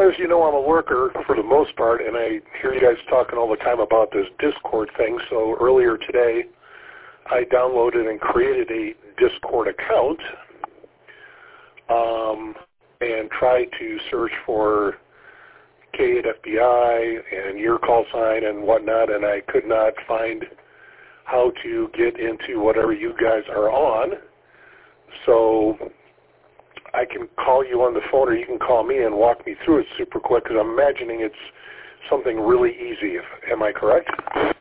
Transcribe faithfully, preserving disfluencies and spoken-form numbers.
as you know, I'm a worker for the most part, and I hear you guys talking all the time about this Discord thing. So earlier today, I downloaded and created a Discord account um, and tried to search for K at F B I and your call sign and whatnot, and I could not find how to get into whatever you guys are on. So I can call you on the phone, or you can call me and walk me through it super quick, because I'm imagining it's something really easy. If, am I correct?